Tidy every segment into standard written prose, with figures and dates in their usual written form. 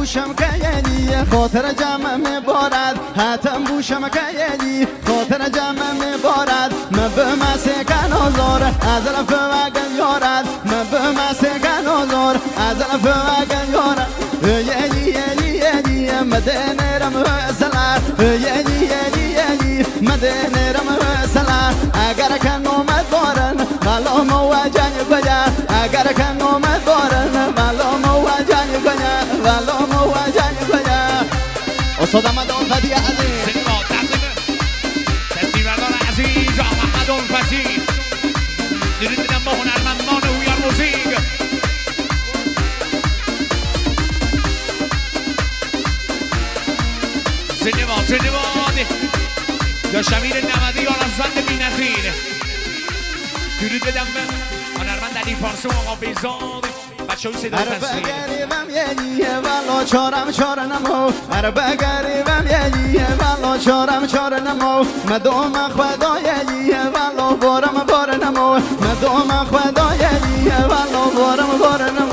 بوشم که یعنی خاطر جمع میبارد حتم بوشم که یعنی خاطر جمع میبارد من به مسکن آزار از رفت وگن یارد من به مسکن آزار از رفت وگن یارد یعنی مدینه رم وصله یعنی مدینه رم وصله اگر کن اومد بارن ملام و جنگ بیا اگر کن اومد بارن ملام و جنگ بیا ملام و جنگ بیا استاد احمد الفتی عزیز سینما تقدیم فستیوالدار عزیز احمد الفتی درود میدم با هنرمندان هویار موزیک سینما یا شمیر نمدی یا رفزند بی نظیر درود بدم به هنرمند علی پارسو آقا بیزاد بچه های صدا تصویر بگریبم یه والا چارم نمو بگریبم یه والا چارم نمو مدوم خدا یه والا بار نمو مدوم خدا یه والا بار نمو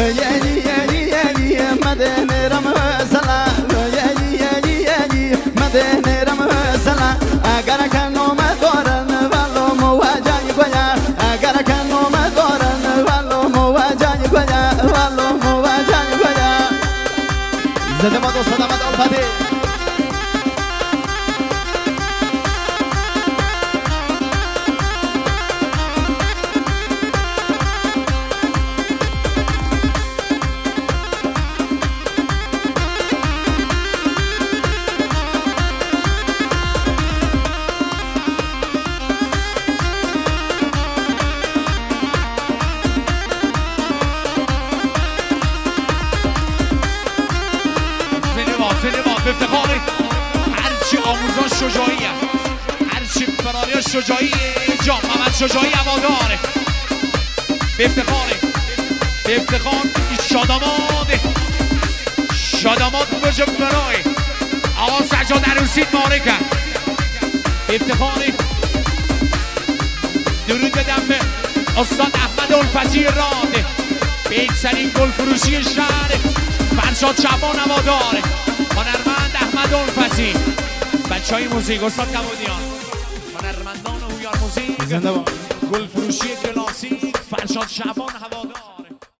یعنی مدینه رم وصله یعنی مدینه رم وصله اگر کن اومد بارن والا مواجه گویا اگر کن اومد بارن والا مواجه گویا والا مواجه گویا زنده باد استاد احمد الفتی افتخاری هرچی آموزان شجاعی هرچی فراری شجاعی جام محمد شجاعی هواداره به افتخار شادامات بجب برای آقا سجاد عروسید مارکه به افتخاری درود بدم به استاد احمد الفتی راد بهترین گل فروشی شهر فرشاد شعبان هواداره هنرمند احمد الفتی بچه های موزیک استاد کمودیان هنرمندان هویار موزیک گل فروشی کلاسیک فرشاد شعبان هوادار